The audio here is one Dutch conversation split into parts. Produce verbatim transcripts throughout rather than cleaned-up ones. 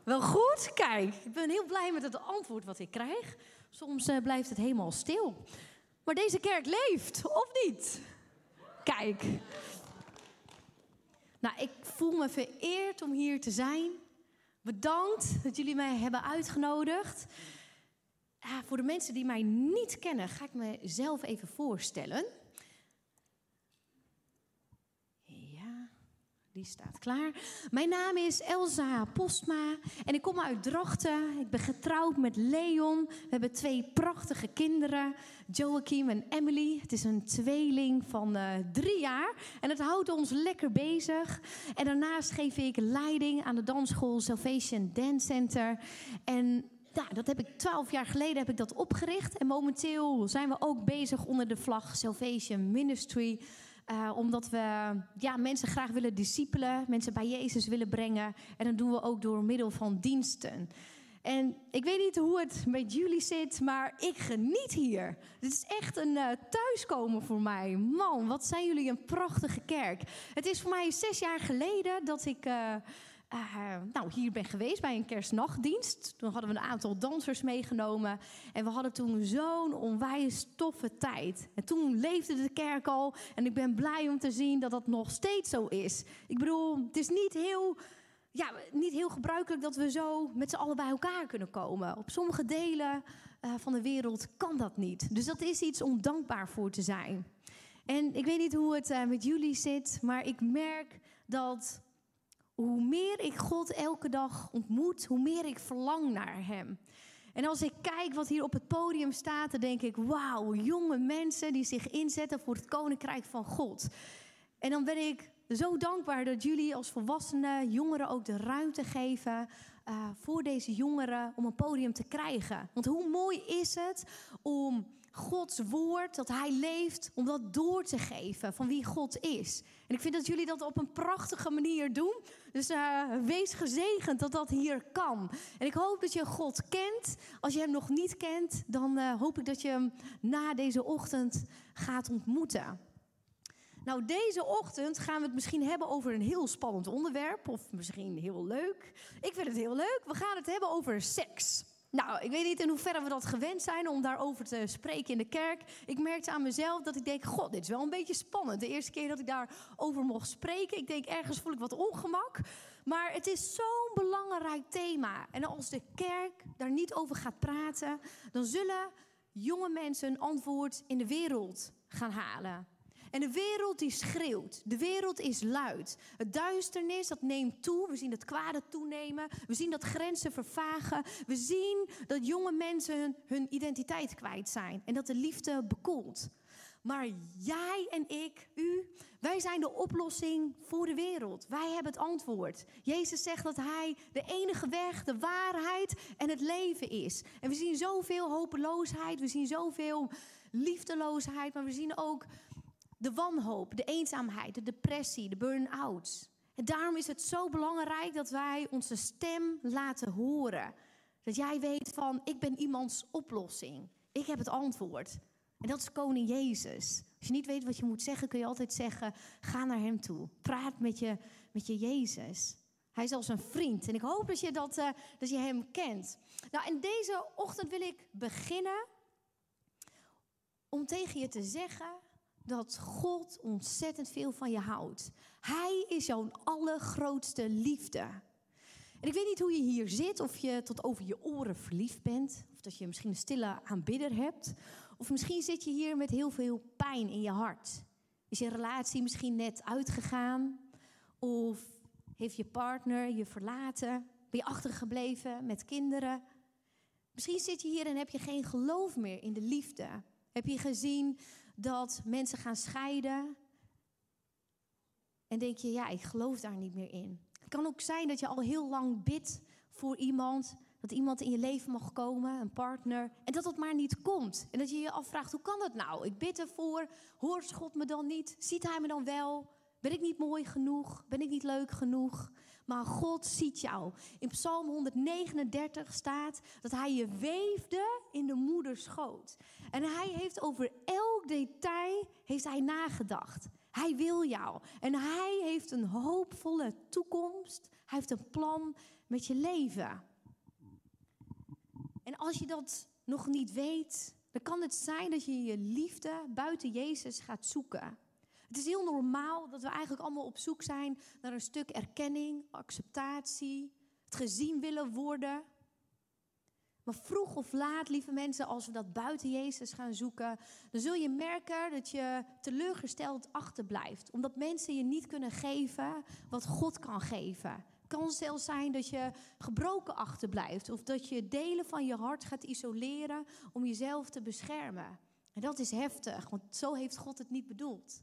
Wel goed? Kijk, ik ben heel blij met het antwoord wat ik krijg. Soms uh, blijft het helemaal stil. Maar deze kerk leeft, of niet? Kijk. Nou, ik voel me vereerd om hier te zijn. Bedankt dat jullie mij hebben uitgenodigd. Uh, voor de mensen die mij niet kennen, ga ik mezelf even voorstellen. Ja, die staat klaar. Mijn naam is Elsa Postma en ik kom uit Drachten. Ik ben getrouwd met Leon. We hebben twee prachtige kinderen, Joachim en Emily. Het is een tweeling van uh, drie jaar en het houdt ons lekker bezig. En daarnaast geef ik leiding aan de dansschool Salvation Dance Center. En ja, dat heb ik twaalf jaar geleden heb ik dat opgericht. En momenteel zijn we ook bezig onder de vlag Salvation Ministry. Uh, omdat we ja, mensen graag willen discipelen, mensen bij Jezus willen brengen. En dat doen we ook door middel van diensten. En ik weet niet hoe het met jullie zit, maar ik geniet hier. Dit is echt een uh, thuiskomen voor mij. Man, wat zijn jullie een prachtige kerk. Het is voor mij zes jaar geleden dat ik uh, uh, nou, hier ben geweest bij een kerstnachtdienst. Toen hadden we een aantal dansers meegenomen. En we hadden toen zo'n onwijs toffe tijd. En toen leefde de kerk al. En ik ben blij om te zien dat dat nog steeds zo is. Ik bedoel, het is niet heel... Ja, niet heel gebruikelijk dat we zo met z'n allen bij elkaar kunnen komen. Op sommige delen uh, van de wereld kan dat niet. Dus dat is iets om dankbaar voor te zijn. En ik weet niet hoe het uh, met jullie zit, maar ik merk dat hoe meer ik God elke dag ontmoet, hoe meer ik verlang naar hem. En als ik kijk wat hier op het podium staat, dan denk ik, wauw, jonge mensen die zich inzetten voor het koninkrijk van God. En dan ben ik zo dankbaar dat jullie als volwassenen jongeren ook de ruimte geven uh, voor deze jongeren om een podium te krijgen. Want hoe mooi is het om Gods woord, dat hij leeft, om dat door te geven van wie God is. En ik vind dat jullie dat op een prachtige manier doen. Dus uh, wees gezegend dat dat hier kan. En ik hoop dat je God kent. Als je hem nog niet kent, dan uh, hoop ik dat je hem na deze ochtend gaat ontmoeten. Nou, deze ochtend gaan we het misschien hebben over een heel spannend onderwerp. Of misschien heel leuk. Ik vind het heel leuk. We gaan het hebben over seks. Nou, ik weet niet in hoeverre we dat gewend zijn om daarover te spreken in de kerk. Ik merkte aan mezelf dat ik denk, god, dit is wel een beetje spannend. De eerste keer dat ik daarover mocht spreken, ik denk, ergens voel ik wat ongemak. Maar het is zo'n belangrijk thema. En als de kerk daar niet over gaat praten, dan zullen jonge mensen een antwoord in de wereld gaan halen. En de wereld die schreeuwt. De wereld is luid. Het duisternis dat neemt toe. We zien het kwade toenemen. We zien dat grenzen vervagen. We zien dat jonge mensen hun, hun identiteit kwijt zijn. En dat de liefde bekoelt. Maar jij en ik, u, wij zijn de oplossing voor de wereld. Wij hebben het antwoord. Jezus zegt dat hij de enige weg, de waarheid en het leven is. En we zien zoveel hopeloosheid. We zien zoveel liefdeloosheid. Maar we zien ook de wanhoop, de eenzaamheid, de depressie, de burn-outs. En daarom is het zo belangrijk dat wij onze stem laten horen. Dat jij weet van, ik ben iemands oplossing. Ik heb het antwoord. En dat is koning Jezus. Als je niet weet wat je moet zeggen, kun je altijd zeggen, ga naar hem toe. Praat met je, met je Jezus. Hij is als een vriend. En ik hoop dat je, dat, uh, dat je hem kent. Nou, en deze ochtend wil ik beginnen om tegen je te zeggen dat God ontzettend veel van je houdt. Hij is jouw allergrootste liefde. En ik weet niet hoe je hier zit, of je tot over je oren verliefd bent, of dat je misschien een stille aanbidder hebt, of misschien zit je hier met heel veel pijn in je hart. Is je relatie misschien net uitgegaan, of heeft je partner je verlaten, ben je achtergebleven met kinderen? Misschien zit je hier en heb je geen geloof meer in de liefde. Heb je gezien dat mensen gaan scheiden en denk je, ja, ik geloof daar niet meer in. Het kan ook zijn dat je al heel lang bidt voor iemand, dat iemand in je leven mag komen, een partner, en dat dat maar niet komt. En dat je je afvraagt, hoe kan dat nou? Ik bid ervoor, hoort God me dan niet? Ziet hij me dan wel? Ben ik niet mooi genoeg? Ben ik niet leuk genoeg? Maar God ziet jou. In Psalm honderdnegenendertig staat dat hij je weefde in de moederschoot. En hij heeft over elk detail heeft hij nagedacht. Hij wil jou. En hij heeft een hoopvolle toekomst. Hij heeft een plan met je leven. En als je dat nog niet weet, dan kan het zijn dat je je liefde buiten Jezus gaat zoeken. Het is heel normaal dat we eigenlijk allemaal op zoek zijn naar een stuk erkenning, acceptatie, het gezien willen worden. Maar vroeg of laat, lieve mensen, als we dat buiten Jezus gaan zoeken, dan zul je merken dat je teleurgesteld achterblijft. Omdat mensen je niet kunnen geven wat God kan geven. Het kan zelfs zijn dat je gebroken achterblijft. Of dat je delen van je hart gaat isoleren om jezelf te beschermen. En dat is heftig, want zo heeft God het niet bedoeld.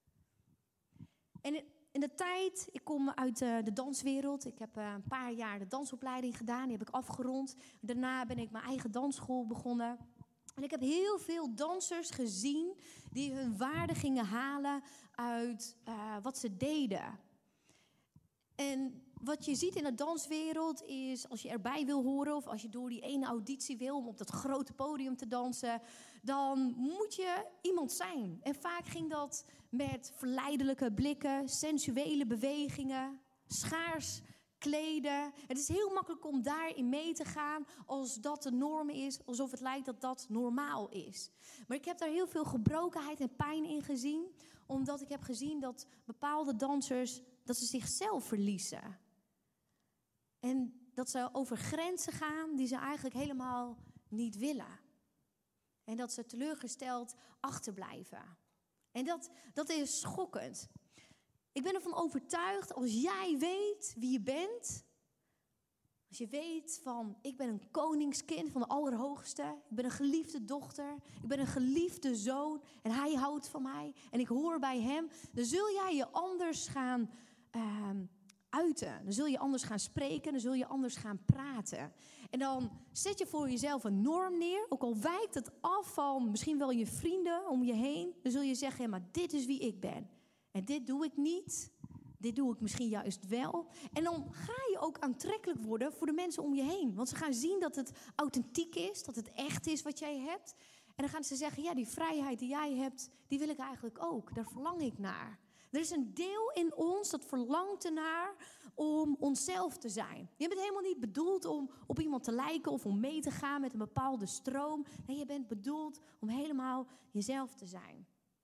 En in de tijd, ik kom uit de, de danswereld. Ik heb uh, een paar jaar de dansopleiding gedaan. Die heb ik afgerond. Daarna ben ik mijn eigen dansschool begonnen. En ik heb heel veel dansers gezien die hun waarde gingen halen uit uh, wat ze deden. En wat je ziet in de danswereld is, als je erbij wil horen of als je door die ene auditie wil om op dat grote podium te dansen, dan moet je iemand zijn. En vaak ging dat met verleidelijke blikken, sensuele bewegingen, schaars kleden. Het is heel makkelijk om daarin mee te gaan als dat de norm is, alsof het lijkt dat dat normaal is. Maar ik heb daar heel veel gebrokenheid en pijn in gezien, omdat ik heb gezien dat bepaalde dansers, dat ze zichzelf verliezen. En dat ze over grenzen gaan die ze eigenlijk helemaal niet willen. En dat ze teleurgesteld achterblijven. En dat, dat is schokkend. Ik ben ervan overtuigd, als jij weet wie je bent, als je weet van, ik ben een koningskind van de Allerhoogste, ik ben een geliefde dochter, ik ben een geliefde zoon en hij houdt van mij en ik hoor bij hem, dan zul jij je anders gaan uh, uiten. Dan zul je anders gaan spreken, dan zul je anders gaan praten. En dan zet je voor jezelf een norm neer, ook al wijkt het af van misschien wel je vrienden om je heen, dan zul je zeggen, ja, maar dit is wie ik ben. En dit doe ik niet. Dit doe ik misschien juist wel. En dan ga je ook aantrekkelijk worden voor de mensen om je heen. Want ze gaan zien dat het authentiek is, dat het echt is wat jij hebt. En dan gaan ze zeggen, ja, die vrijheid die jij hebt, die wil ik eigenlijk ook. Daar verlang ik naar. Er is een deel in ons dat verlangt ernaar om onszelf te zijn. Je bent helemaal niet bedoeld om op iemand te lijken of om mee te gaan met een bepaalde stroom. Nee, je bent bedoeld om helemaal jezelf te zijn.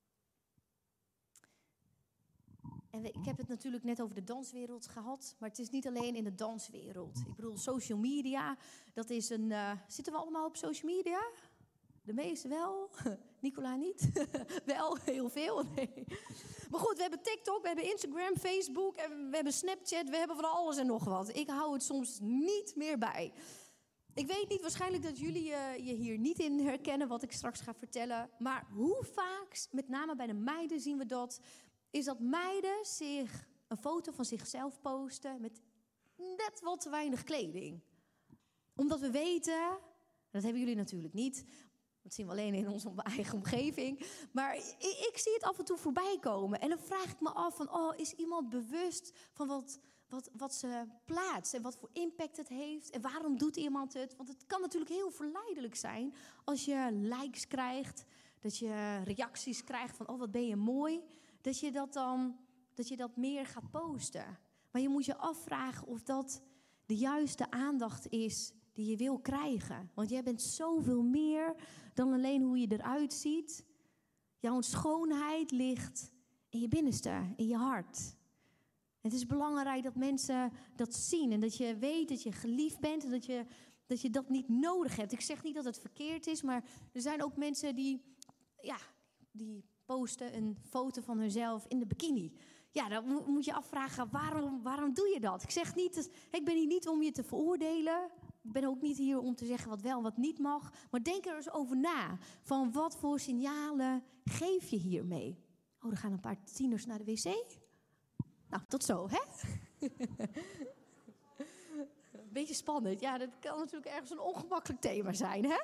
En ik heb het natuurlijk net over de danswereld gehad, maar het is niet alleen in de danswereld. Ik bedoel, social media, dat is een... Uh, zitten we allemaal op social media? De meeste wel. Nicola niet. Wel, heel veel. Nee. Maar goed, we hebben TikTok, we hebben Instagram, Facebook, en we hebben Snapchat, we hebben van alles en nog wat. Ik hou het soms niet meer bij. Ik weet niet, waarschijnlijk dat jullie uh, je hier niet in herkennen wat ik straks ga vertellen. Maar hoe vaak, met name bij de meiden zien we dat, is dat meiden zich een foto van zichzelf posten met net wat te weinig kleding. Omdat we weten, dat hebben jullie natuurlijk niet, dat zien we alleen in onze eigen omgeving. Maar ik, ik zie het af en toe voorbij komen. En dan vraag ik me af van, oh, is iemand bewust van wat, wat, wat ze plaatst en wat voor impact het heeft? En waarom doet iemand het? Want het kan natuurlijk heel verleidelijk zijn als je likes krijgt, dat je reacties krijgt van, oh, wat ben je mooi. Dat je dat dan, dat je dat meer gaat posten. Maar je moet je afvragen of dat de juiste aandacht is die je wil krijgen. Want jij bent zoveel meer dan alleen hoe je eruit ziet. Jouw schoonheid ligt in je binnenste, in je hart. Het is belangrijk dat mensen dat zien en dat je weet dat je geliefd bent en dat je dat, je dat niet nodig hebt. Ik zeg niet dat het verkeerd is, maar er zijn ook mensen die, ja, die posten een foto van hunzelf in de bikini. Ja, dan moet je afvragen, waarom, waarom doe je dat? Ik zeg niet, dat, ik ben hier niet om je te veroordelen. Ik ben ook niet hier om te zeggen wat wel en wat niet mag. Maar denk er eens over na. Van wat voor signalen geef je hiermee? Oh, er gaan een paar tieners naar de wc. Nou, tot zo, hè? Beetje spannend. Ja, dat kan natuurlijk ergens een ongemakkelijk thema zijn, hè?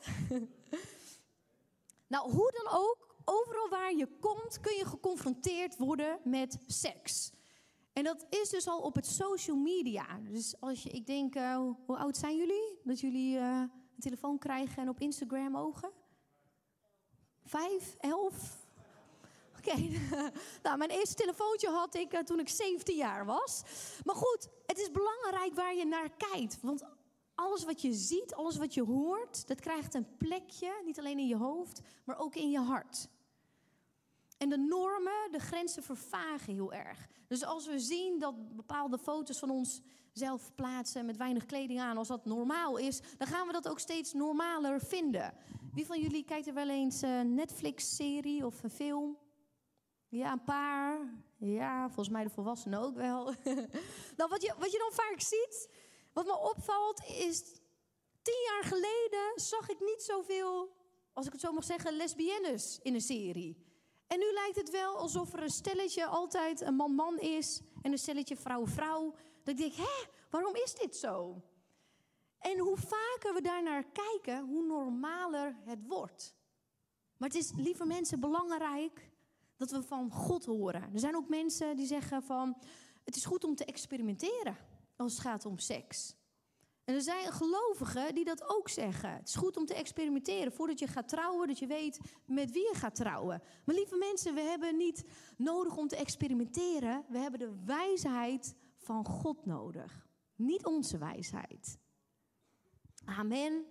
Nou, hoe dan ook. Overal waar je komt kun je geconfronteerd worden met seks. En dat is dus al op het social media. Dus als je, ik denk, uh, hoe, hoe oud zijn jullie? Dat jullie uh, een telefoon krijgen en op Instagram ogen? Vijf? Elf? Oké, okay. Nou, mijn eerste telefoontje had ik uh, toen ik zeventien jaar was. Maar goed, het is belangrijk waar je naar kijkt. Want alles wat je ziet, alles wat je hoort, dat krijgt een plekje. Niet alleen in je hoofd, maar ook in je hart. En de normen, de grenzen vervagen heel erg. Dus als we zien dat bepaalde foto's van onszelf plaatsen met weinig kleding aan, als dat normaal is, dan gaan we dat ook steeds normaler vinden. Wie van jullie kijkt er wel eens een Netflix-serie of een film? Ja, een paar. Ja, volgens mij de volwassenen ook wel. Nou, wat je, wat je dan vaak ziet, wat me opvalt, is tien jaar geleden zag ik niet zoveel, als ik het zo mag zeggen, lesbiennes in een serie. En nu lijkt het wel alsof er een stelletje altijd een man-man is en een stelletje vrouw-vrouw. Dat ik denk, hé, waarom is dit zo? En hoe vaker we daarnaar kijken, hoe normaler het wordt. Maar het is, lieve mensen, belangrijk dat we van God horen. Er zijn ook mensen die zeggen van, het is goed om te experimenteren als het gaat om seks. En er zijn gelovigen die dat ook zeggen. Het is goed om te experimenteren voordat je gaat trouwen, dat je weet met wie je gaat trouwen. Maar lieve mensen, we hebben niet nodig om te experimenteren. We hebben de wijsheid van God nodig. Niet onze wijsheid. Amen.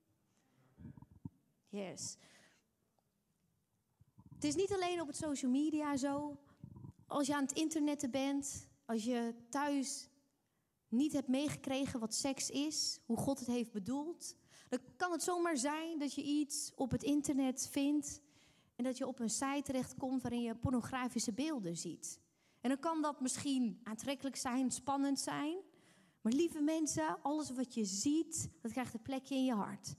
Yes. Het is niet alleen op het social media zo. Als je aan het internetten bent, als je thuis niet hebt meegekregen wat seks is, hoe God het heeft bedoeld, dan kan het zomaar zijn dat je iets op het internet vindt en dat je op een site terechtkomt waarin je pornografische beelden ziet. En dan kan dat misschien aantrekkelijk zijn, spannend zijn, maar lieve mensen, alles wat je ziet, dat krijgt een plekje in je hart.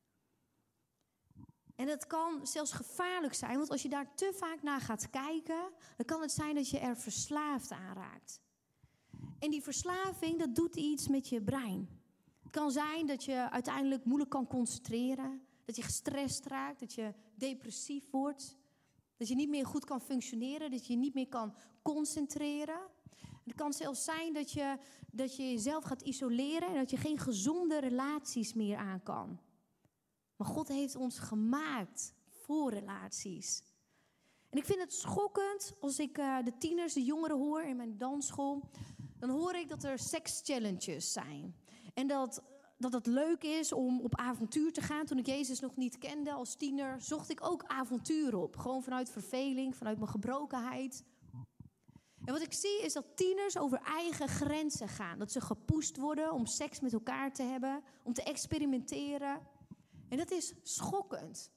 En dat kan zelfs gevaarlijk zijn, want als je daar te vaak naar gaat kijken, dan kan het zijn dat je er verslaafd aan raakt. En die verslaving, dat doet iets met je brein. Het kan zijn dat je uiteindelijk moeilijk kan concentreren, dat je gestrest raakt, dat je depressief wordt, dat je niet meer goed kan functioneren, dat je niet meer kan concentreren. Het kan zelfs zijn dat je, dat je jezelf gaat isoleren en dat je geen gezonde relaties meer aan kan. Maar God heeft ons gemaakt voor relaties. En ik vind het schokkend als ik uh, de tieners, de jongeren hoor in mijn dansschool. Dan hoor ik dat er seks-challenges zijn. En dat, dat het leuk is om op avontuur te gaan. Toen ik Jezus nog niet kende als tiener, zocht ik ook avontuur op. Gewoon vanuit verveling, vanuit mijn gebrokenheid. En wat ik zie is dat tieners over eigen grenzen gaan. Dat ze gepusht worden om seks met elkaar te hebben, om te experimenteren. En dat is schokkend.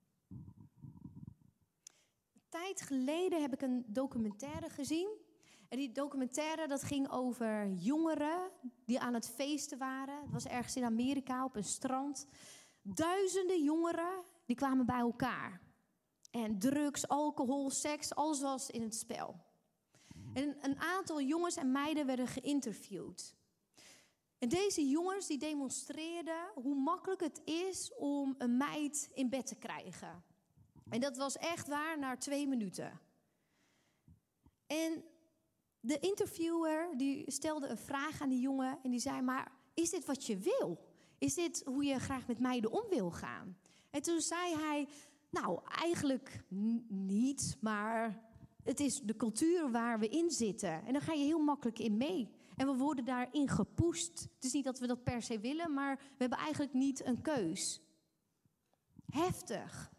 Een tijd geleden heb ik een documentaire gezien. En die documentaire dat ging over jongeren die aan het feesten waren. Het was ergens in Amerika op een strand. Duizenden jongeren die kwamen bij elkaar. En drugs, alcohol, seks, alles was in het spel. En een aantal jongens en meiden werden geïnterviewd. En deze jongens die demonstreerden hoe makkelijk het is om een meid in bed te krijgen. En dat was echt waar na twee minuten. En de interviewer die stelde een vraag aan die jongen en die zei, maar is dit wat je wil? Is dit hoe je graag met meiden om wil gaan? En toen zei hij, nou eigenlijk n- niet, maar het is de cultuur waar we in zitten. En daar ga je heel makkelijk in mee. En we worden daarin gepusht. Het is niet dat we dat per se willen, maar we hebben eigenlijk niet een keus. Heftig.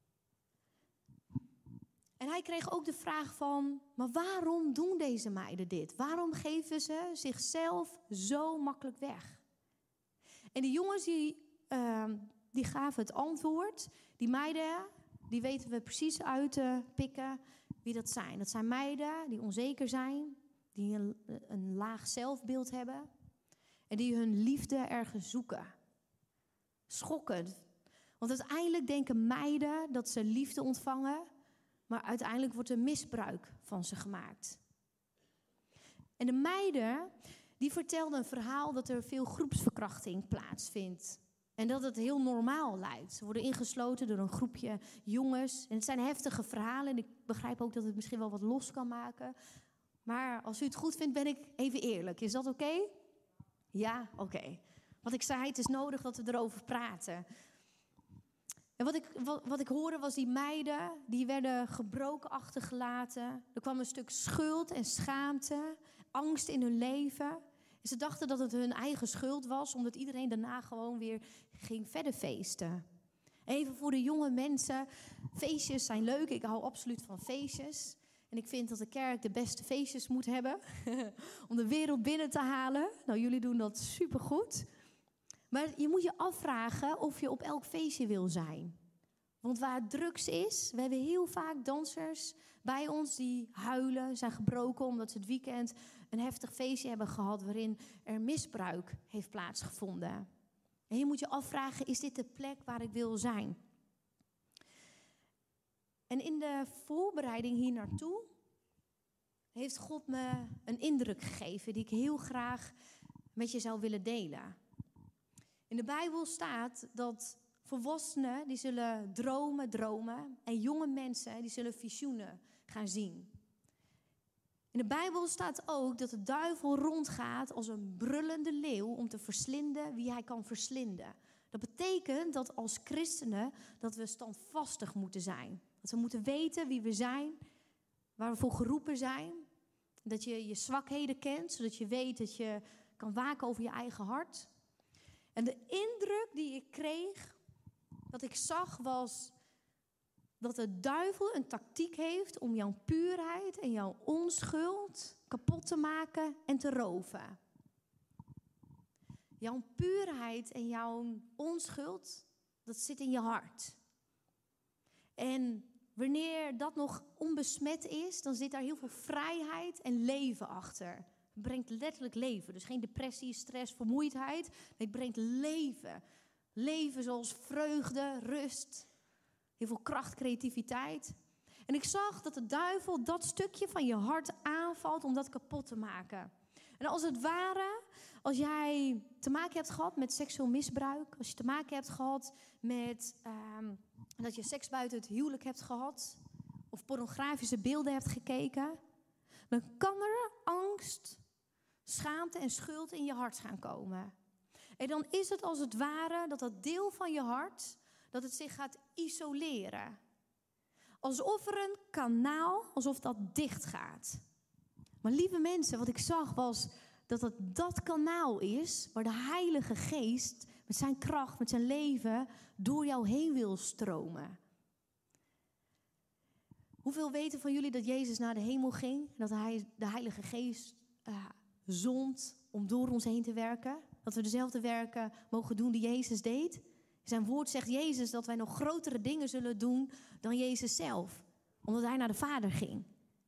En hij kreeg ook de vraag van, maar waarom doen deze meiden dit? Waarom geven ze zichzelf zo makkelijk weg? En die jongens die, uh, die gaven het antwoord. Die meiden, die weten we precies uit te pikken wie dat zijn. Dat zijn meiden die onzeker zijn, die een, een laag zelfbeeld hebben en die hun liefde ergens zoeken. Schokkend. Want uiteindelijk denken meiden dat ze liefde ontvangen, maar uiteindelijk wordt er misbruik van ze gemaakt. En de meiden, die vertelden een verhaal dat er veel groepsverkrachting plaatsvindt. En dat het heel normaal lijkt. Ze worden ingesloten door een groepje jongens. En het zijn heftige verhalen. En ik begrijp ook dat het misschien wel wat los kan maken. Maar als u het goed vindt, ben ik even eerlijk. Is dat oké? Okay? Ja, oké. Okay. Wat ik zei, het is nodig dat we erover praten. En En wat ik, wat, wat ik hoorde was die meiden, die werden gebroken achtergelaten. Er kwam een stuk schuld en schaamte, angst in hun leven. En ze dachten dat het hun eigen schuld was, omdat iedereen daarna gewoon weer ging verder feesten. Even voor de jonge mensen, feestjes zijn leuk. Ik hou absoluut van feestjes. En ik vind dat de kerk de beste feestjes moet hebben om de wereld binnen te halen. Nou, jullie doen dat supergoed. Maar je moet je afvragen of je op elk feestje wil zijn. Want waar drugs is, we hebben heel vaak dansers bij ons die huilen, zijn gebroken omdat ze het weekend een heftig feestje hebben gehad waarin er misbruik heeft plaatsgevonden. En je moet je afvragen, is dit de plek waar ik wil zijn? En in de voorbereiding hier naartoe heeft God me een indruk gegeven die ik heel graag met je zou willen delen. In de Bijbel staat dat volwassenen die zullen dromen, dromen en jonge mensen die zullen visioenen gaan zien. In de Bijbel staat ook dat de duivel rondgaat als een brullende leeuw om te verslinden wie hij kan verslinden. Dat betekent dat als christenen dat we standvastig moeten zijn. Dat we moeten weten wie we zijn, waar we voor geroepen zijn. Dat je je zwakheden kent, zodat je weet dat je kan waken over je eigen hart. En de indruk die ik kreeg, wat ik zag, was dat de duivel een tactiek heeft om jouw puurheid en jouw onschuld kapot te maken en te roven. Jouw puurheid en jouw onschuld, dat zit in je hart. En wanneer dat nog onbesmet is, dan zit daar heel veel vrijheid en leven achter. Het brengt letterlijk leven. Dus geen depressie, stress, vermoeidheid. Nee, het brengt leven. Leven zoals vreugde, rust, heel veel kracht, creativiteit. En ik zag dat de duivel dat stukje van je hart aanvalt om dat kapot te maken. En als het ware, als jij te maken hebt gehad met seksueel misbruik, als je te maken hebt gehad met um, dat je seks buiten het huwelijk hebt gehad, of pornografische beelden hebt gekeken, dan kan er angst, schaamte en schuld in je hart gaan komen. En dan is het als het ware dat dat deel van je hart, dat het zich gaat isoleren. Alsof er een kanaal, alsof dat dicht gaat. Maar lieve mensen, wat ik zag was dat het dat kanaal is waar de Heilige Geest met zijn kracht, met zijn leven door jou heen wil stromen. Hoeveel weten van jullie dat Jezus naar de hemel ging? Dat hij de Heilige Geest uh, zond om door ons heen te werken? Dat we dezelfde werken mogen doen die Jezus deed? Zijn woord zegt Jezus dat wij nog grotere dingen zullen doen dan Jezus zelf. Omdat hij naar de Vader ging.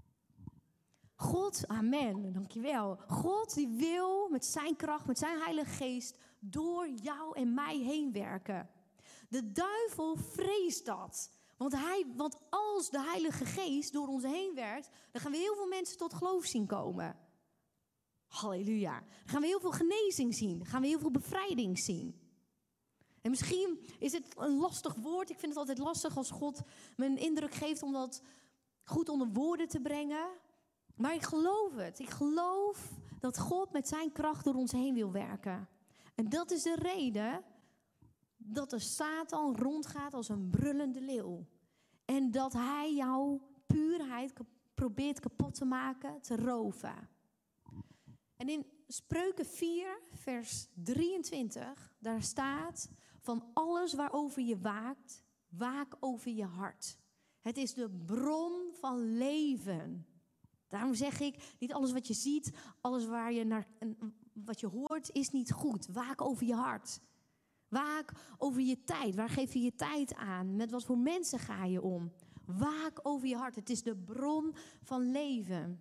God, amen, dankjewel. God die wil met zijn kracht, met zijn Heilige Geest door jou en mij heen werken. De duivel vreest dat. Want, hij, want als de Heilige Geest door ons heen werkt, dan gaan we heel veel mensen tot geloof zien komen. Halleluja. Dan gaan we heel veel genezing zien. Dan gaan we heel veel bevrijding zien. En misschien is het een lastig woord. Ik vind het altijd lastig als God me een indruk geeft om dat goed onder woorden te brengen. Maar ik geloof het. Ik geloof dat God met zijn kracht door ons heen wil werken. En dat is de reden dat de Satan rondgaat als een brullende leeuw. En dat hij jouw puurheid probeert kapot te maken, te roven. En in Spreuken vier, vers drieëntwintig, daar staat: van alles waarover je waakt, waak over je hart. Het is de bron van leven. Daarom zeg ik, niet alles wat je ziet, alles waar je naar, wat je hoort, is niet goed. Waak over je hart. Waak over je tijd. Waar geef je je tijd aan? Met wat voor mensen ga je om? Waak over je hart. Het is de bron van leven.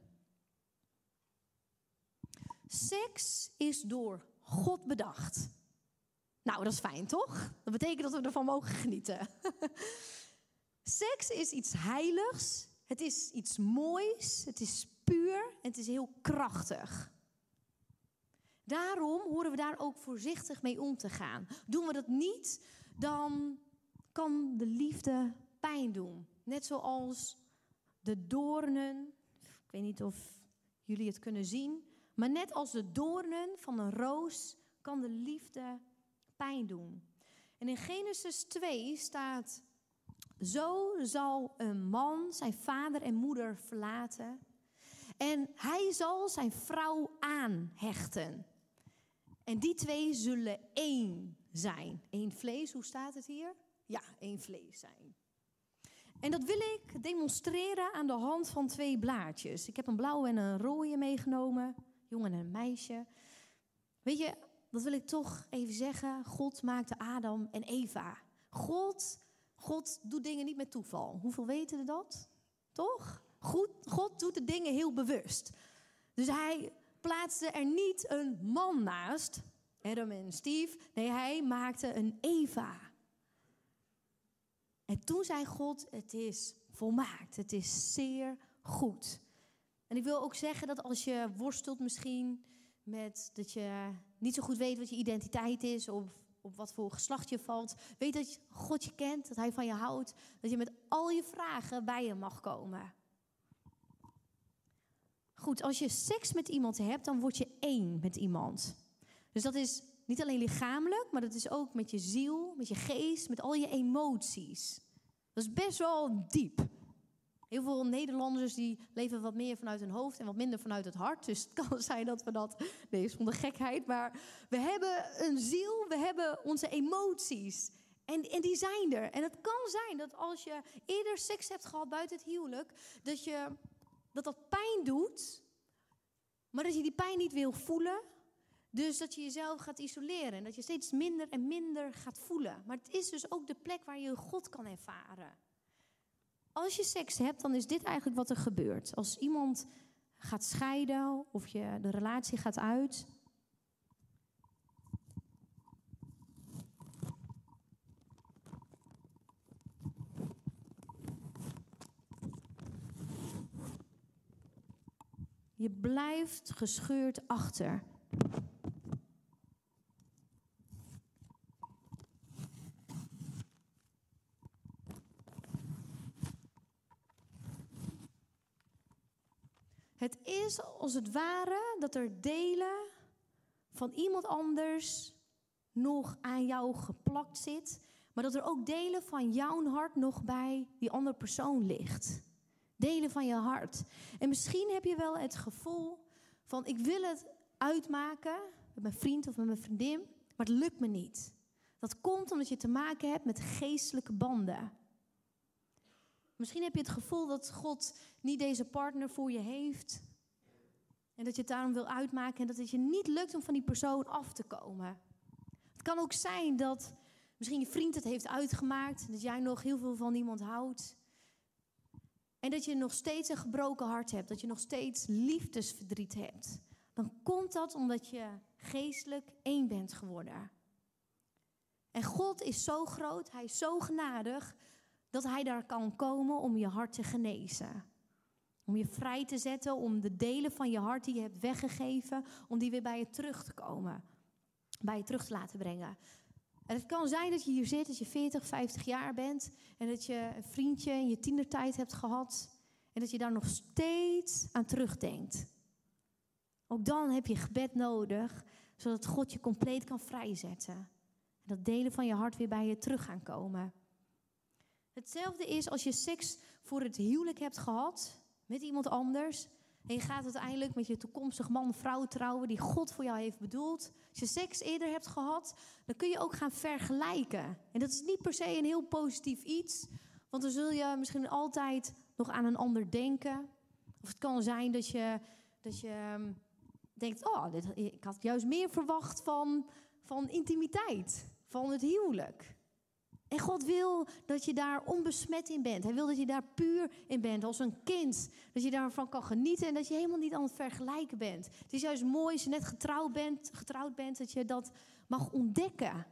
Seks is door God bedacht. Nou, dat is fijn, toch? Dat betekent dat we ervan mogen genieten. Seks is iets heiligs. Het is iets moois. Het is puur. En het is heel krachtig. Daarom horen we daar ook voorzichtig mee om te gaan. Doen we dat niet, dan kan de liefde pijn doen. Net zoals de doornen. Ik weet niet of jullie het kunnen zien. Maar net als de doornen van een roos kan de liefde pijn doen. En in Genesis twee staat: zo zal een man zijn vader en moeder verlaten en hij zal zijn vrouw aanhechten. En die twee zullen één zijn. Eén vlees, hoe staat het hier? Ja, één vlees zijn. En dat wil ik demonstreren aan de hand van twee blaadjes. Ik heb een blauwe en een rode meegenomen. Jongen en een meisje. Weet je, dat wil ik toch even zeggen. God maakte Adam en Eva. God, God doet dingen niet met toeval. Hoeveel weten dat? Toch? God, God doet de dingen heel bewust. Dus hij plaatste er niet een man naast, Adam en Steve. Nee, hij maakte een Eva. En toen zei God, het is volmaakt. Het is zeer goed. En ik wil ook zeggen dat als je worstelt misschien met dat je niet zo goed weet wat je identiteit is of op wat voor geslacht je valt. Weet dat God je kent, dat hij van je houdt. Dat je met al je vragen bij hem mag komen. Goed, als je seks met iemand hebt, dan word je één met iemand. Dus dat is niet alleen lichamelijk, maar dat is ook met je ziel, met je geest, met al je emoties. Dat is best wel diep. Heel veel Nederlanders die leven wat meer vanuit hun hoofd en wat minder vanuit het hart. Dus het kan zijn dat we dat... Nee, zonder gekheid. Maar we hebben een ziel, we hebben onze emoties. En, en die zijn er. En het kan zijn dat als je eerder seks hebt gehad buiten het huwelijk, dat je, dat, dat pijn doet, maar dat je die pijn niet wil voelen. Dus dat je jezelf gaat isoleren en dat je steeds minder en minder gaat voelen. Maar het is dus ook de plek waar je God kan ervaren. Als je seks hebt, dan is dit eigenlijk wat er gebeurt. Als iemand gaat scheiden of je, de relatie gaat uit. Je blijft gescheurd achter. Het is als het ware dat er delen van iemand anders nog aan jou geplakt zit, maar dat er ook delen van jouw hart nog bij die andere persoon ligt. Delen van je hart. En misschien heb je wel het gevoel van ik wil het uitmaken met mijn vriend of met mijn vriendin, maar het lukt me niet. Dat komt omdat je te maken hebt met geestelijke banden. Misschien heb je het gevoel dat God niet deze partner voor je heeft. En dat je het daarom wil uitmaken en dat het je niet lukt om van die persoon af te komen. Het kan ook zijn dat misschien je vriend het heeft uitgemaakt. Dat jij nog heel veel van iemand houdt. En dat je nog steeds een gebroken hart hebt. Dat je nog steeds liefdesverdriet hebt. Dan komt dat omdat je geestelijk één bent geworden. En God is zo groot, hij is zo genadig, dat hij daar kan komen om je hart te genezen. Om je vrij te zetten, om de delen van je hart die je hebt weggegeven, om die weer bij je terug te komen. Bij je terug te laten brengen. En het kan zijn dat je hier zit, dat je veertig, vijftig jaar bent en dat je een vriendje in je tienertijd hebt gehad en dat je daar nog steeds aan terugdenkt. Ook dan heb je gebed nodig, zodat God je compleet kan vrijzetten. En dat delen van je hart weer bij je terug gaan komen. Hetzelfde is als je seks voor het huwelijk hebt gehad met iemand anders. En je gaat uiteindelijk met je toekomstig man of vrouw trouwen die God voor jou heeft bedoeld. Als je seks eerder hebt gehad, dan kun je ook gaan vergelijken. En dat is niet per se een heel positief iets. Want dan zul je misschien altijd nog aan een ander denken. Of het kan zijn dat je, dat je denkt, oh, dit, ik had juist meer verwacht van, van intimiteit, van het huwelijk. En God wil dat je daar onbesmet in bent. Hij wil dat je daar puur in bent, als een kind. Dat je daarvan kan genieten en dat je helemaal niet aan het vergelijken bent. Het is juist mooi als je net getrouwd bent, getrouwd bent dat je dat mag ontdekken.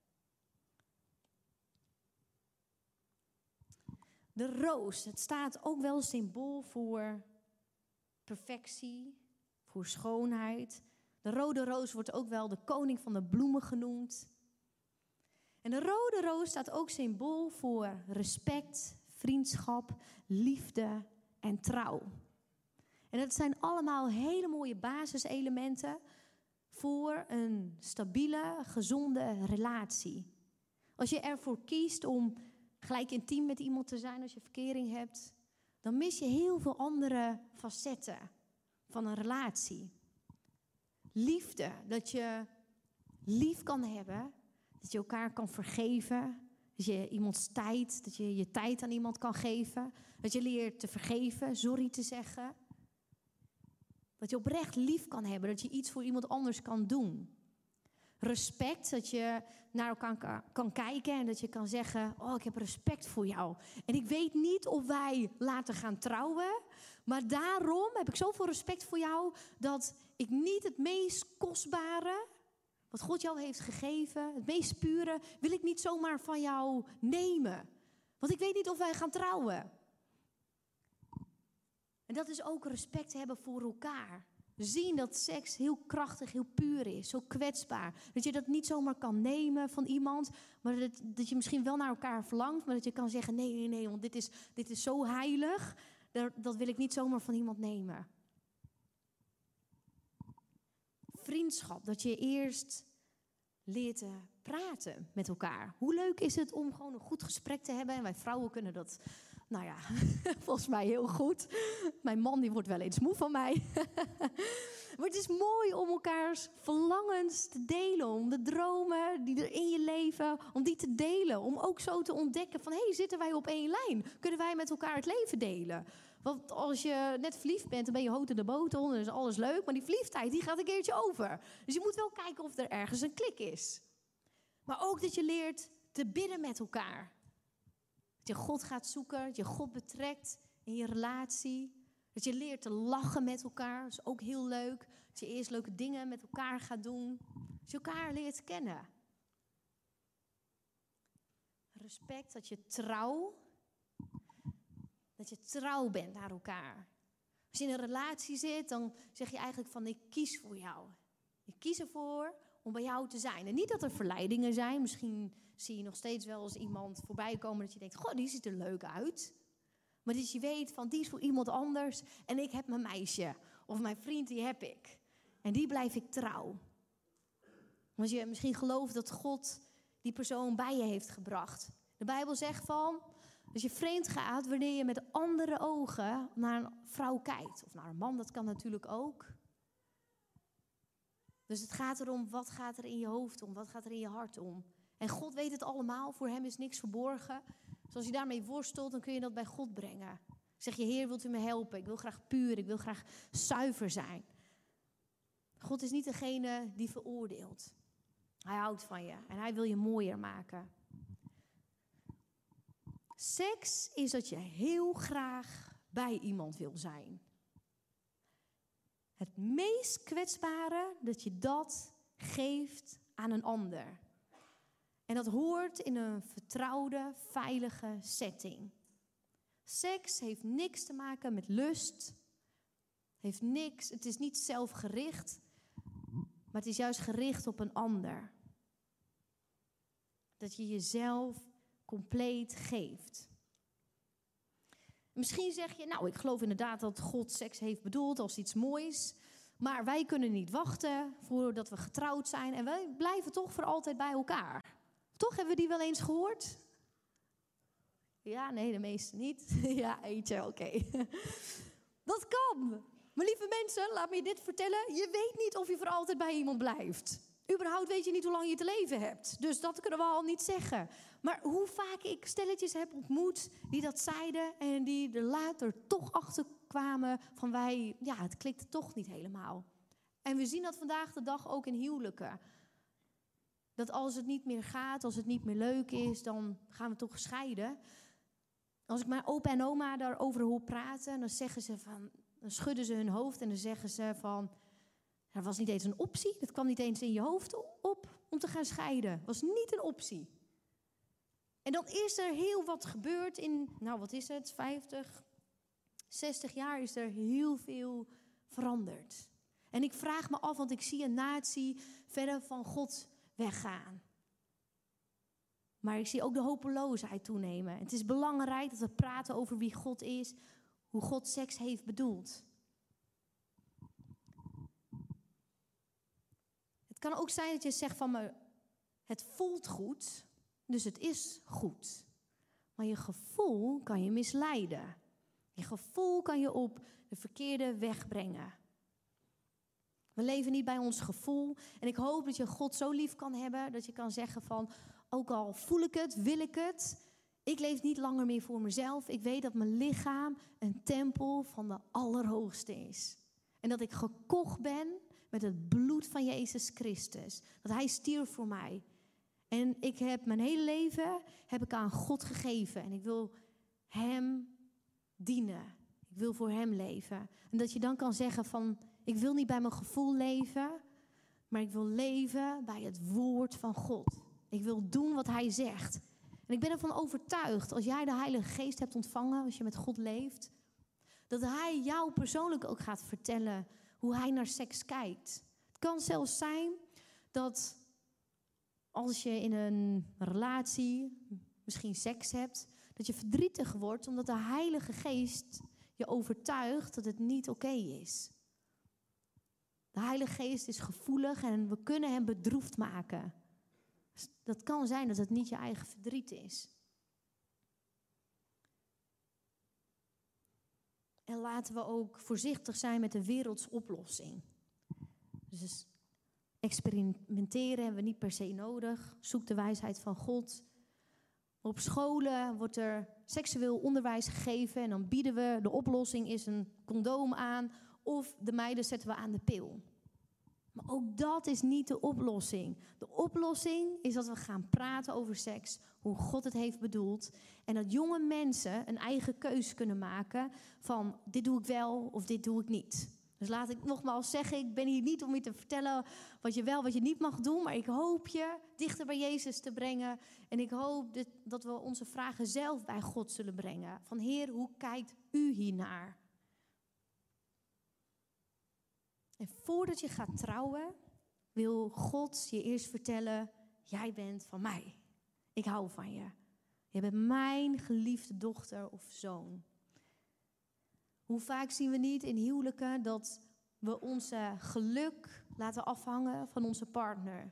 De roos, het staat ook wel symbool voor perfectie, voor schoonheid. De rode roos wordt ook wel de koning van de bloemen genoemd. En de rode roos staat ook symbool voor respect, vriendschap, liefde en trouw. En dat zijn allemaal hele mooie basiselementen voor een stabiele, gezonde relatie. Als je ervoor kiest om gelijk intiem met iemand te zijn als je verkering hebt, dan mis je heel veel andere facetten van een relatie. Liefde, dat je lief kan hebben, dat je elkaar kan vergeven, dat je iemands tijd, dat je je tijd aan iemand kan geven, dat je leert te vergeven, sorry te zeggen. Dat je oprecht lief kan hebben, dat je iets voor iemand anders kan doen. Respect, dat je naar elkaar kan kijken en dat je kan zeggen, oh, ik heb respect voor jou. En ik weet niet of wij later gaan trouwen, maar daarom heb ik zoveel respect voor jou dat ik niet het meest kostbare, wat God jou heeft gegeven, het meest pure, wil ik niet zomaar van jou nemen. Want ik weet niet of wij gaan trouwen. En dat is ook respect hebben voor elkaar. Zien dat seks heel krachtig, heel puur is, zo kwetsbaar. Dat je dat niet zomaar kan nemen van iemand, maar dat, dat je misschien wel naar elkaar verlangt, maar dat je kan zeggen, nee, nee, nee, want dit is, dit is zo heilig, dat, dat wil ik niet zomaar van iemand nemen. Vriendschap, dat je eerst leert te praten met elkaar. Hoe leuk is het om gewoon een goed gesprek te hebben? En wij vrouwen kunnen dat, nou ja, volgens mij heel goed. Mijn man die wordt wel eens moe van mij. Maar het is mooi om elkaars verlangens te delen. Om de dromen die er in je leven, om die te delen. Om ook zo te ontdekken van, hé, hey, zitten wij op één lijn? Kunnen wij met elkaar het leven delen? Want als je net verliefd bent, dan ben je hout in de boter en dan is alles leuk. Maar die verliefdheid, die gaat een keertje over. Dus je moet wel kijken of er ergens een klik is. Maar ook dat je leert te bidden met elkaar. Dat je God gaat zoeken, dat je God betrekt in je relatie. Dat je leert te lachen met elkaar, dat is ook heel leuk. Dat je eerst leuke dingen met elkaar gaat doen. Dat je elkaar leert kennen. Respect, dat je trouw, dat je trouw bent naar elkaar. Als je in een relatie zit, dan zeg je eigenlijk van, ik kies voor jou. Ik kies ervoor om bij jou te zijn. En niet dat er verleidingen zijn. Misschien zie je nog steeds wel eens iemand voorbij komen dat je denkt, goh, die ziet er leuk uit. Maar dat je weet van, die is voor iemand anders en ik heb mijn meisje. Of mijn vriend, die heb ik. En die blijf ik trouw. Want je misschien gelooft dat God die persoon bij je heeft gebracht. De Bijbel zegt van, als je vreemd gaat wanneer je met andere ogen naar een vrouw kijkt. Of naar een man, dat kan natuurlijk ook. Dus het gaat erom, wat gaat er in je hoofd om? Wat gaat er in je hart om? En God weet het allemaal, voor hem is niks verborgen. Dus als je daarmee worstelt, dan kun je dat bij God brengen. Zeg je, Heer, wilt u me helpen? Ik wil graag puur, ik wil graag zuiver zijn. God is niet degene die veroordeelt. Hij houdt van je en hij wil je mooier maken. Seks is dat je heel graag bij iemand wil zijn. Het meest kwetsbare, dat je dat geeft aan een ander. En dat hoort in een vertrouwde, veilige setting. Seks heeft niks te maken met lust. Heeft niks, het is niet zelfgericht, maar het is juist gericht op een ander. Dat je jezelf compleet geeft. Misschien zeg je, nou, ik geloof inderdaad dat God seks heeft bedoeld als iets moois. Maar wij kunnen niet wachten voordat we getrouwd zijn. En wij blijven toch voor altijd bij elkaar. Toch, hebben we die wel eens gehoord? Ja, nee, de meeste niet. Ja, eentje, oké. Okay. Dat kan. Maar lieve mensen, laat me je dit vertellen. Je weet niet of je voor altijd bij iemand blijft. Überhaupt weet je niet hoe lang je te leven hebt. Dus dat kunnen we al niet zeggen. Maar hoe vaak ik stelletjes heb ontmoet die dat zeiden en die er later toch achter kwamen van wij, ja, het klikte toch niet helemaal. En we zien dat vandaag de dag ook in huwelijken. Dat als het niet meer gaat, als het niet meer leuk is, dan gaan we toch scheiden. Als ik mijn opa en oma daarover hoor praten, dan zeggen ze van, dan schudden ze hun hoofd en dan zeggen ze van, er was niet eens een optie. Dat kwam niet eens in je hoofd op om te gaan scheiden. Het was niet een optie. En dan is er heel wat gebeurd in, nou wat is het, vijftig, zestig jaar is er heel veel veranderd. En ik vraag me af, want ik zie een natie verder van God weggaan. Maar ik zie ook de hopeloosheid toenemen. Het is belangrijk dat we praten over wie God is, hoe God seks heeft bedoeld. Het kan ook zijn dat je zegt van me, het voelt goed, Dus het is goed. Maar je gevoel kan je misleiden. Je gevoel kan je op de verkeerde weg brengen. We leven niet bij ons gevoel. En ik hoop dat je God zo lief kan hebben, dat je kan zeggen van, ook al voel ik het, wil ik het, ik leef niet langer meer voor mezelf. Ik weet dat mijn lichaam een tempel van de Allerhoogste is. En dat ik gekocht ben met het bloed van Jezus Christus. Dat Hij stierf voor mij. En ik heb mijn hele leven heb ik aan God gegeven. En ik wil Hem dienen. Ik wil voor Hem leven. En dat je dan kan zeggen van, ik wil niet bij mijn gevoel leven, maar ik wil leven bij het woord van God. Ik wil doen wat Hij zegt. En ik ben ervan overtuigd, als jij de Heilige Geest hebt ontvangen, als je met God leeft, dat Hij jou persoonlijk ook gaat vertellen hoe Hij naar seks kijkt. Het kan zelfs zijn dat als je in een relatie misschien seks hebt, dat je verdrietig wordt omdat de Heilige Geest je overtuigt dat het niet oké is. De Heilige Geest is gevoelig en we kunnen Hem bedroefd maken. Dat kan zijn dat het niet je eigen verdriet is. En laten we ook voorzichtig zijn met de wereldsoplossing. Dus experimenteren hebben we niet per se nodig. Zoek de wijsheid van God. Op scholen wordt er seksueel onderwijs gegeven en dan bieden we de oplossing is een condoom aan of de meiden zetten we aan de pil. Maar ook dat is niet de oplossing. De oplossing is dat we gaan praten over seks, hoe God het heeft bedoeld. En dat jonge mensen een eigen keus kunnen maken van dit doe ik wel of dit doe ik niet. Dus laat ik nogmaals zeggen, ik ben hier niet om je te vertellen wat je wel, wat je niet mag doen. Maar ik hoop je dichter bij Jezus te brengen. En ik hoop dat, dat we onze vragen zelf bij God zullen brengen. Van Heer, hoe kijkt u hiernaar? En voordat je gaat trouwen, wil God je eerst vertellen, jij bent van mij. Ik hou van je. Je bent mijn geliefde dochter of zoon. Hoe vaak zien we niet in huwelijken dat we onze geluk laten afhangen van onze partner.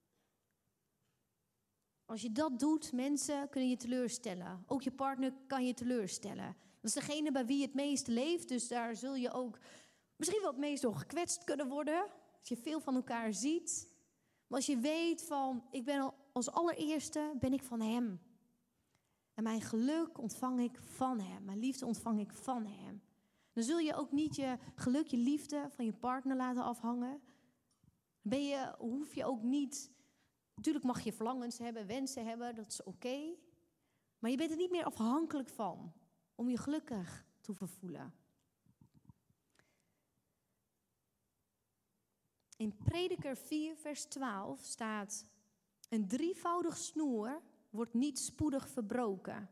Als je dat doet, mensen kunnen je teleurstellen. Ook je partner kan je teleurstellen. Dat is degene bij wie je het meeste leeft, dus daar zul je ook misschien wel het meest door gekwetst kunnen worden. Als je veel van elkaar ziet. Maar als je weet van, ik ben als allereerste ben ik van Hem. En mijn geluk ontvang ik van Hem. Mijn liefde ontvang ik van Hem. Dan zul je ook niet je geluk, je liefde van je partner laten afhangen. Ben je, hoef je ook niet. Natuurlijk mag je verlangens hebben, wensen hebben, dat is oké. Okay, maar je bent er niet meer afhankelijk van om je gelukkig te voelen. In Prediker vier, vers twaalf staat: een drievoudig snoer wordt niet spoedig verbroken.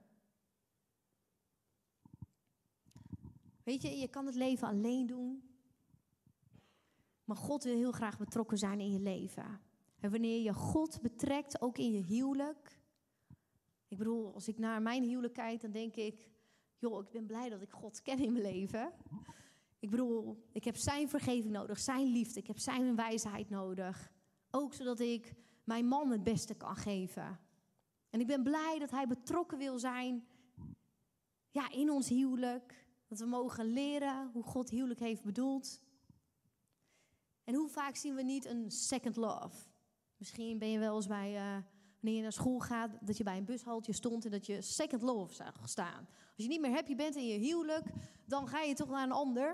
Weet je, je kan het leven alleen doen. Maar God wil heel graag betrokken zijn in je leven. En wanneer je God betrekt, ook in je huwelijk. Ik bedoel, als ik naar mijn huwelijk kijk, dan denk ik, joh, ik ben blij dat ik God ken in mijn leven. Ik bedoel, ik heb zijn vergeving nodig, zijn liefde, ik heb zijn wijsheid nodig. Ook zodat ik mijn man het beste kan geven. En ik ben blij dat hij betrokken wil zijn, ja, in ons huwelijk. Dat we mogen leren hoe God huwelijk heeft bedoeld. En hoe vaak zien we niet een second love? Misschien ben je wel eens bij, uh, wanneer je naar school gaat, dat je bij een bushaltje stond en dat je second love zag staan. Als je niet meer happy bent in je huwelijk, dan ga je toch naar een ander.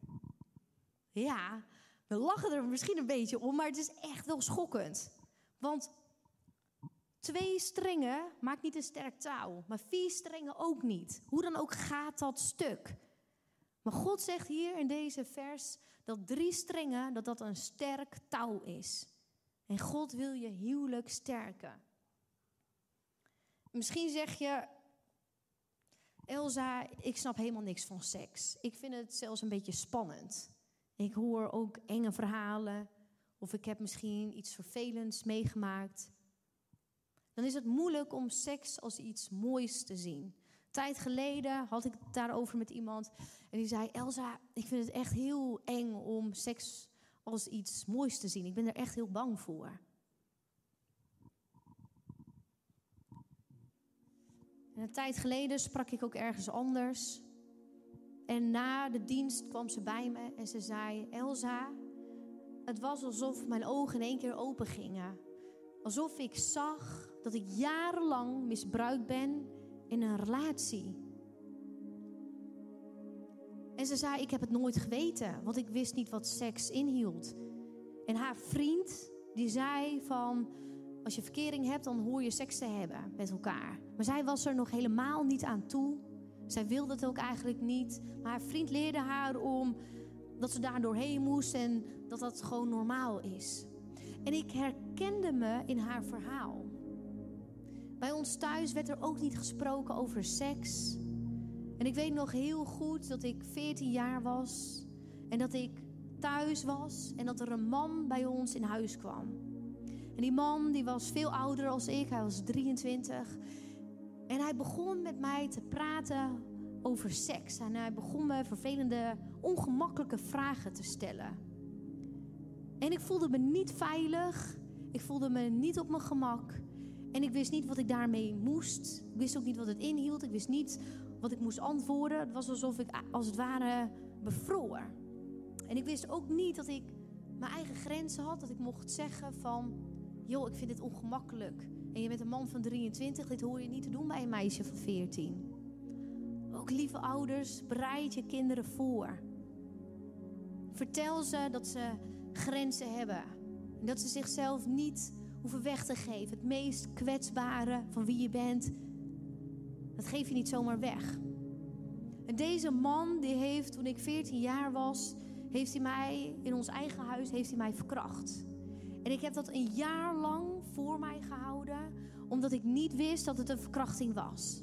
Ja, we lachen er misschien een beetje om, maar het is echt wel schokkend. Want twee strengen maakt niet een sterk touw, maar vier strengen ook niet. Hoe dan ook gaat dat stuk. Maar God zegt hier in deze vers dat drie strengen, dat dat een sterk touw is. En God wil je huwelijk sterken. Misschien zeg je, Elsa, ik snap helemaal niks van seks. Ik vind het zelfs een beetje spannend. Ik hoor ook enge verhalen. Of ik heb misschien iets vervelends meegemaakt. Dan is het moeilijk om seks als iets moois te zien. Een tijd geleden had ik het daarover met iemand. En die zei, Elsa, ik vind het echt heel eng om seks als iets moois te zien. Ik ben er echt heel bang voor. En een tijd geleden sprak ik ook ergens anders. En na de dienst kwam ze bij me en ze zei: Elsa, het was alsof mijn ogen in één keer open gingen. Alsof ik zag dat ik jarenlang misbruikt ben in een relatie. En ze zei: ik heb het nooit geweten, want ik wist niet wat seks inhield. En haar vriend, die zei van: als je verkering hebt, dan hoor je seks te hebben met elkaar. Maar zij was er nog helemaal niet aan toe. Zij wilde het ook eigenlijk niet. Maar haar vriend leerde haar om dat ze daar doorheen moest en dat dat gewoon normaal is. En ik herkende me in haar verhaal. Bij ons thuis werd er ook niet gesproken over seks. En ik weet nog heel goed dat ik veertien jaar was. En dat ik thuis was. En dat er een man bij ons in huis kwam. En die man die was veel ouder dan ik. Hij was drieëntwintig. En hij begon met mij te praten over seks. En hij begon me vervelende, ongemakkelijke vragen te stellen. En ik voelde me niet veilig. Ik voelde me niet op mijn gemak. En ik wist niet wat ik daarmee moest. Ik wist ook niet wat het inhield. Ik wist niet wat ik moest antwoorden. Het was alsof ik als het ware bevroor. En ik wist ook niet dat ik mijn eigen grenzen had. Dat ik mocht zeggen van: joh, ik vind dit ongemakkelijk. En je bent een man van drieëntwintig. Dit hoor je niet te doen bij een meisje van veertien. Ook lieve ouders, bereid je kinderen voor. Vertel ze dat ze grenzen hebben. En dat ze zichzelf niet hoeven weg te geven. Het meest kwetsbare van wie je bent, dat geef je niet zomaar weg. En deze man, die heeft, toen ik veertien jaar was, heeft hij mij, in ons eigen huis, heeft hij mij verkracht. En ik heb dat een jaar lang voor mij gehouden, omdat ik niet wist dat het een verkrachting was.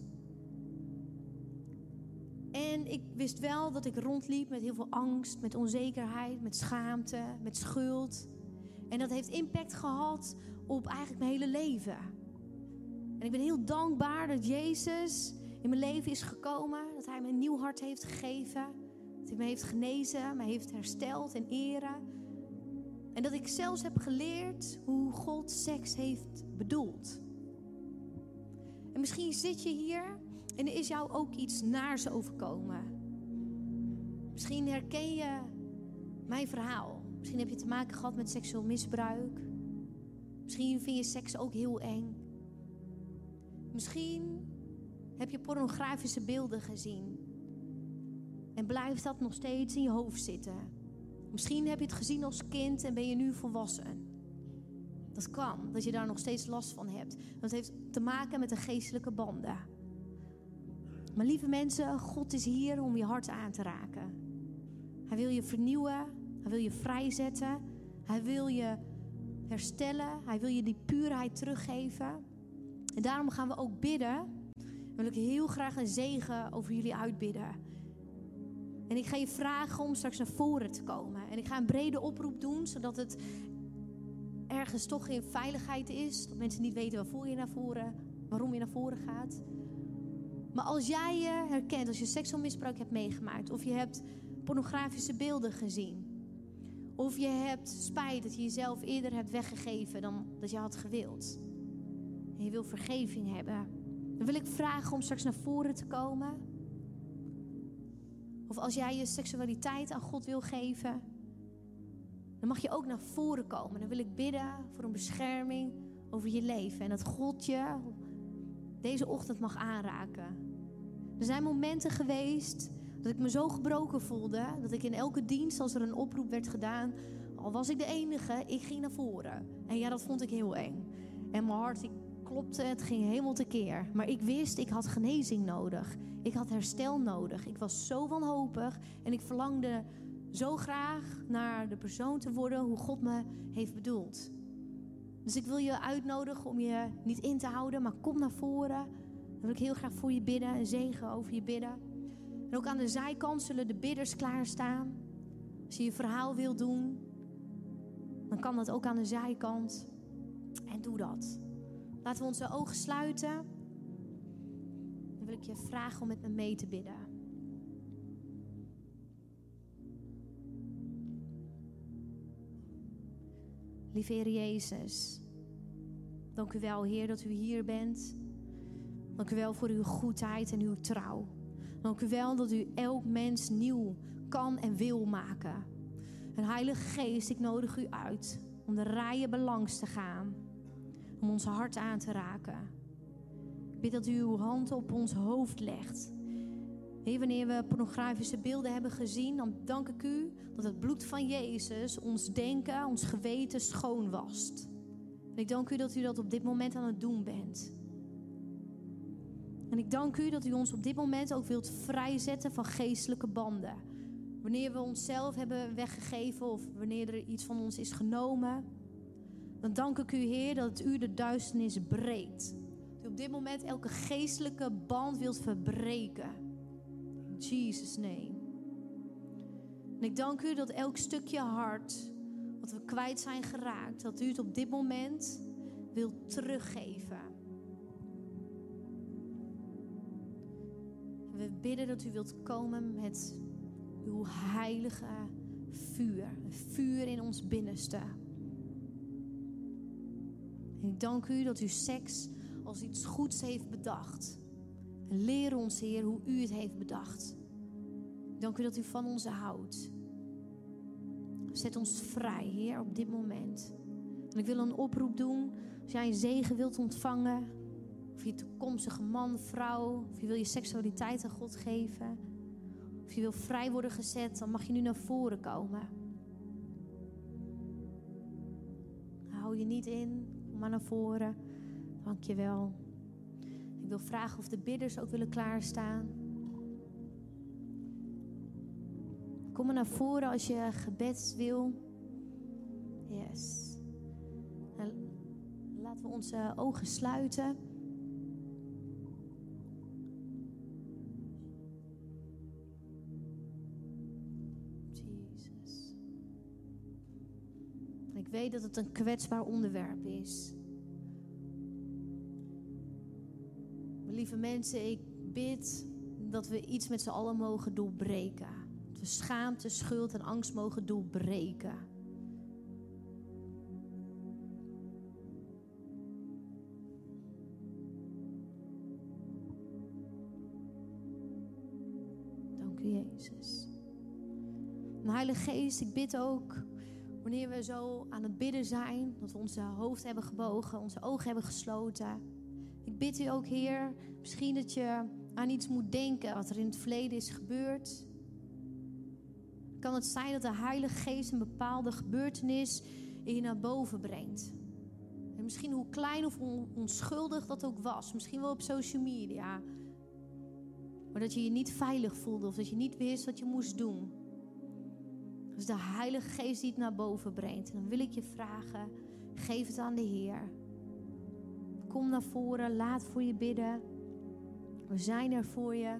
En ik wist wel dat ik rondliep met heel veel angst, met onzekerheid, met schaamte, met schuld. En dat heeft impact gehad op eigenlijk mijn hele leven. En ik ben heel dankbaar dat Jezus in mijn leven is gekomen. Dat hij me een nieuw hart heeft gegeven. Dat hij me heeft genezen, me heeft hersteld en eren. En dat ik zelfs heb geleerd hoe God seks heeft bedoeld. En misschien zit je hier en er is jou ook iets naars overkomen. Misschien herken je mijn verhaal. Misschien heb je te maken gehad met seksueel misbruik. Misschien vind je seks ook heel eng. Misschien heb je pornografische beelden gezien. En blijft dat nog steeds in je hoofd zitten. Misschien heb je het gezien als kind en ben je nu volwassen. Dat kan, dat je daar nog steeds last van hebt. Dat heeft te maken met de geestelijke banden. Maar lieve mensen, God is hier om je hart aan te raken. Hij wil je vernieuwen. Hij wil je vrijzetten. Hij wil je herstellen. Hij wil je die puurheid teruggeven. En daarom gaan we ook bidden. Wil ik heel graag een zegen over jullie uitbidden. En ik ga je vragen om straks naar voren te komen. En ik ga een brede oproep doen, zodat het ergens toch in veiligheid is. Dat mensen niet weten waarvoor je naar voren, waarom je naar voren gaat. Maar als jij je herkent, als je seksueel misbruik hebt meegemaakt, of je hebt pornografische beelden gezien, of je hebt spijt dat je jezelf eerder hebt weggegeven dan dat je had gewild, en je wil vergeving hebben, dan wil ik vragen om straks naar voren te komen. Of als jij je seksualiteit aan God wil geven, dan mag je ook naar voren komen. Dan wil ik bidden voor een bescherming over je leven. En dat God je deze ochtend mag aanraken. Er zijn momenten geweest dat ik me zo gebroken voelde, dat ik in elke dienst, als er een oproep werd gedaan, al was ik de enige, ik ging naar voren. En ja, dat vond ik heel eng. En mijn hart, ik klopte, het ging helemaal tekeer. Maar ik wist, ik had genezing nodig. Ik had herstel nodig. Ik was zo wanhopig en ik verlangde zo graag naar de persoon te worden hoe God me heeft bedoeld. Dus ik wil je uitnodigen om je niet in te houden, maar kom naar voren. Dan wil ik heel graag voor je bidden, een zegen over je bidden. En ook aan de zijkant zullen de bidders klaarstaan. Als je je verhaal wil doen, dan kan dat ook aan de zijkant. En doe dat. Laten we onze ogen sluiten. Dan wil ik je vragen om met me mee te bidden. Lieve Heer Jezus, dank u wel, Heer, dat u hier bent. Dank u wel voor uw goedheid en uw trouw. Dank u wel dat u elk mens nieuw kan en wil maken. En Heilige Geest, ik nodig u uit om de rijen belangs te gaan. Om ons hart aan te raken. Ik bid dat u uw hand op ons hoofd legt. Heer, wanneer we pornografische beelden hebben gezien, dan dank ik u dat het bloed van Jezus ons denken, ons geweten schoon wast. En ik dank u dat u dat op dit moment aan het doen bent. En ik dank u dat u ons op dit moment ook wilt vrijzetten van geestelijke banden. Wanneer we onszelf hebben weggegeven of wanneer er iets van ons is genomen, dan dank ik u, Heer, dat u de duisternis breekt. Dat u op dit moment elke geestelijke band wilt verbreken. In Jesus' name. En ik dank u dat elk stukje hart wat we kwijt zijn geraakt, dat u het op dit moment wilt teruggeven. En we bidden dat u wilt komen met uw heilige vuur. Een vuur in ons binnenste. En ik dank u dat u seks als iets goeds heeft bedacht. En leer ons, Heer, hoe u het heeft bedacht. Ik dank u dat u van ons houdt. Zet ons vrij, Heer, op dit moment. En ik wil een oproep doen. Als jij een zegen wilt ontvangen, of je toekomstige man, vrouw, of je wil je seksualiteit aan God geven, of je wil vrij worden gezet, dan mag je nu naar voren komen. Hou je niet in, kom maar naar voren. Dank je wel. Ik wil vragen of de bidders ook willen klaarstaan. Kom maar naar voren als je gebed wil. Yes. En laten we onze ogen sluiten. Jezus. Ik weet dat het een kwetsbaar onderwerp is. Lieve mensen, ik bid dat we iets met z'n allen mogen doorbreken. Dat we schaamte, schuld en angst mogen doorbreken. Dank u, Jezus. En Heilige Geest, ik bid ook, wanneer we zo aan het bidden zijn, dat we onze hoofd hebben gebogen, onze ogen hebben gesloten. Ik bid u ook, Heer, misschien dat je aan iets moet denken wat er in het verleden is gebeurd. Kan het zijn dat de Heilige Geest een bepaalde gebeurtenis in je naar boven brengt. En misschien hoe klein of on- onschuldig dat ook was. Misschien wel op social media. Maar dat je je niet veilig voelde of dat je niet wist wat je moest doen. Dus de Heilige Geest die het naar boven brengt. En dan wil ik je vragen, geef het aan de Heer. Kom naar voren, laat voor je bidden. We zijn er voor je.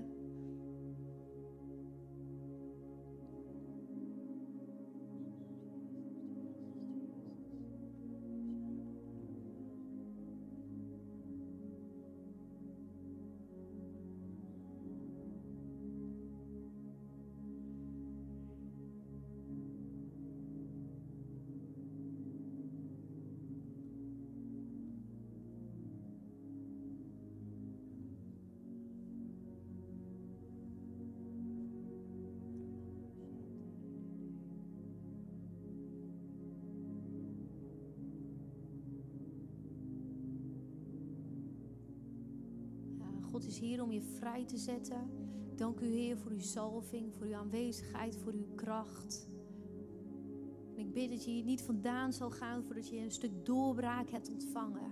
God is hier om je vrij te zetten. Dank u, Heer, voor uw zalving, voor uw aanwezigheid, voor uw kracht. En ik bid dat je hier niet vandaan zal gaan voordat je een stuk doorbraak hebt ontvangen.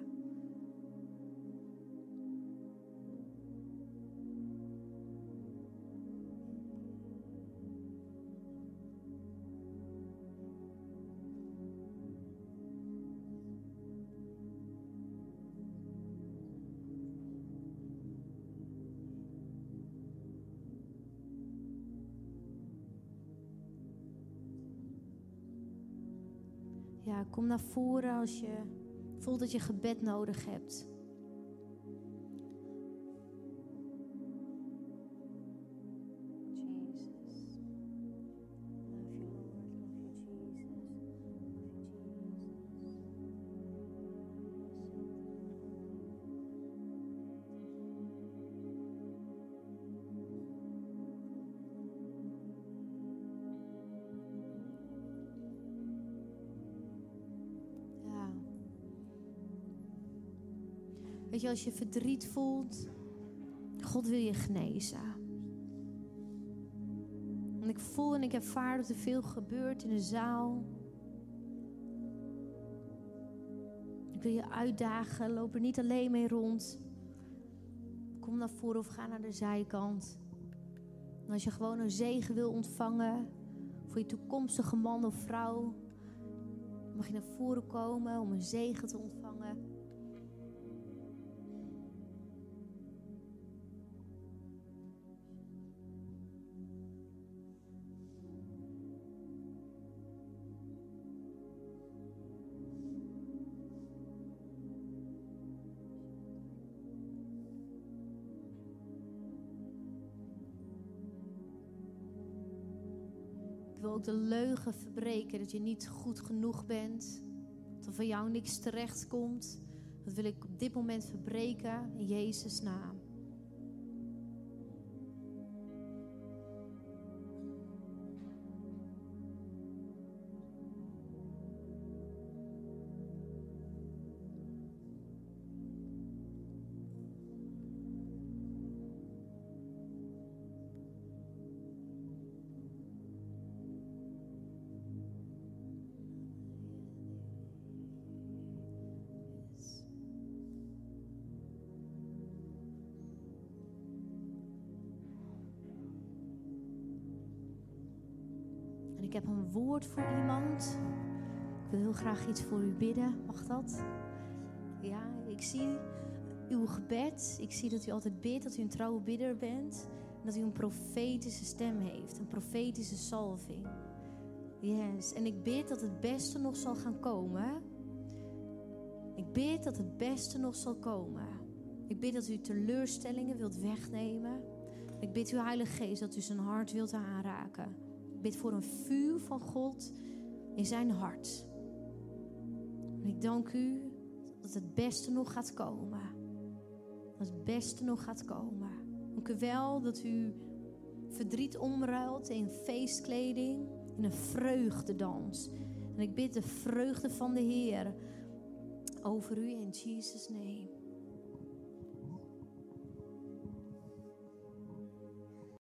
Ja, kom naar voren als je voelt dat je gebed nodig hebt. Weet je, als je verdriet voelt, God wil je genezen. En ik voel en ik ervaar dat er veel gebeurt in de zaal. Ik wil je uitdagen, loop er niet alleen mee rond. Kom naar voren of ga naar de zijkant. En als je gewoon een zegen wil ontvangen voor je toekomstige man of vrouw, mag je naar voren komen om een zegen te ontvangen. Ik wil ook de leugen verbreken dat je niet goed genoeg bent. Dat er van jou niks terecht komt. Dat wil ik op dit moment verbreken in Jezus' naam. Ik heb een woord voor iemand. Ik wil heel graag iets voor u bidden. Mag dat? Ja, ik zie uw gebed. Ik zie dat u altijd bidt, dat u een trouwe bidder bent. En dat u een profetische stem heeft. Een profetische salving. Yes. En ik bid dat het beste nog zal gaan komen. Ik bid dat het beste nog zal komen. Ik bid dat u teleurstellingen wilt wegnemen. Ik bid uw Heilige Geest dat u zijn hart wilt aanraken. Ik bid voor een vuur van God in zijn hart. En ik dank u dat het beste nog gaat komen. Dat het beste nog gaat komen. Dank u wel dat u verdriet omruilt in feestkleding, in een vreugdedans. En ik bid de vreugde van de Heer over u in Jesus' name.